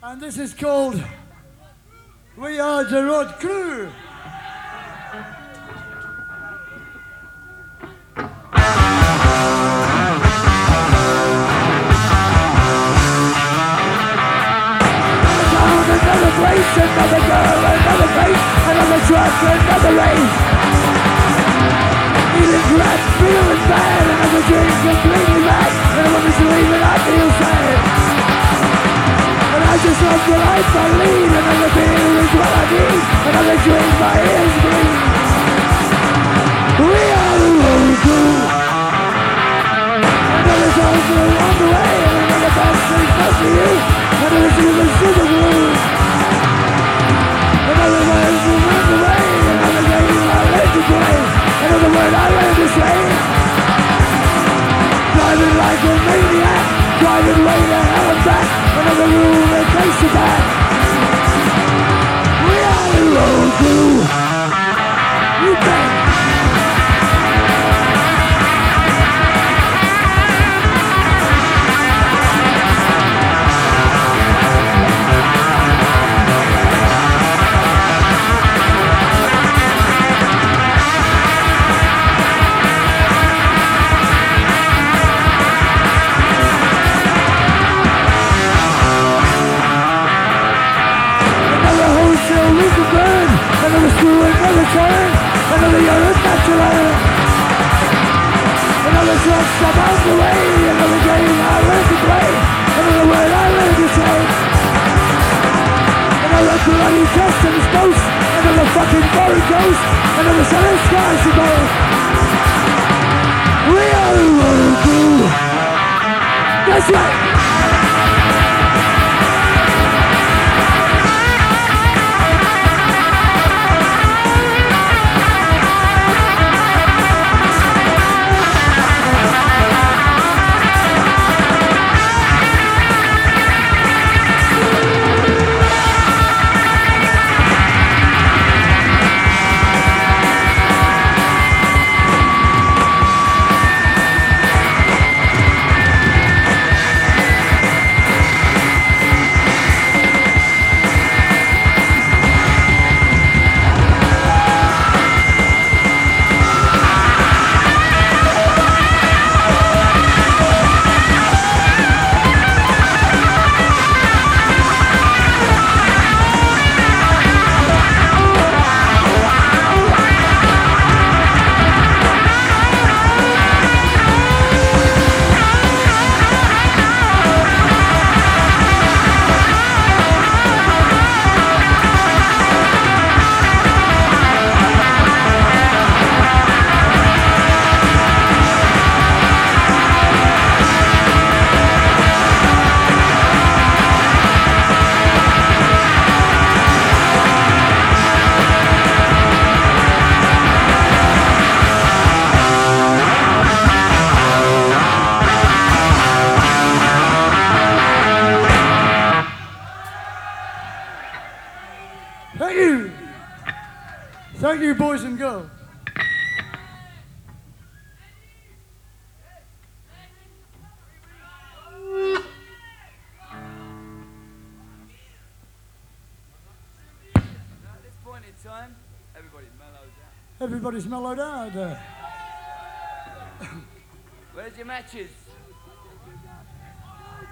And this is called We Are the Road Crew. Another place, another girl, another face, another truck, another race. Feeling crap, feeling bad, another drink completely mad, and a woman's leaving, I feel sad. And I just love the life I lead, another beer is what I need, another drink, my ears bleed. We are the road crew. Another song's along the way, and another best thing for you, another super super glue. Another word to run away, another game I learned to play, another word I learned to say. Driving like a maniac, driving way to hell and back, another room that takes you back. We are the road crew. You bet. Another screw, another turn, another year of natural. Another truck stop out the way, another game I learned to play, another word I learned to say. Another bloody customs ghost, another fucking foreign ghost, another set of scars to go. We are the road crew. That's right. Thank you. Thank you, boys and girls. At this point in time, everybody's mellowed out. Everybody's mellowed out. Where's your matches?